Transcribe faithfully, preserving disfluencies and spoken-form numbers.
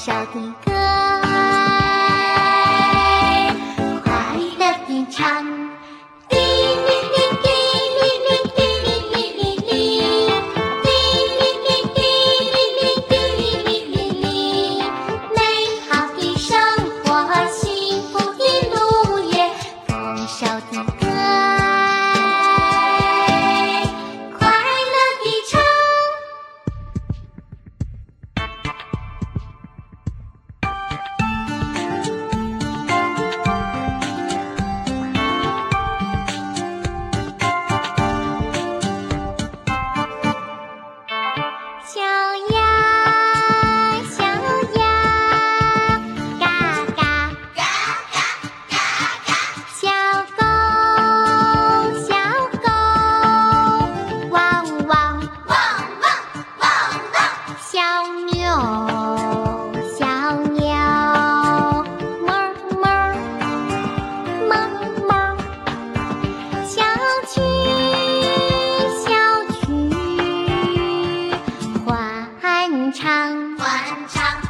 小的歌，快乐地唱。滴哩哩滴哩哩滴哩哩哩哩，滴哩哩滴哩哩滴哩哩哩哩，美好的生活，幸福的路也，丰收的歌，快乐地唱。小鸭，小鸭，嘎嘎嘎嘎嘎嘎；小狗，小狗，汪汪汪汪汪汪；小牛，小鸟，哞哞哞哞；小曲，小曲。欢唱，欢唱。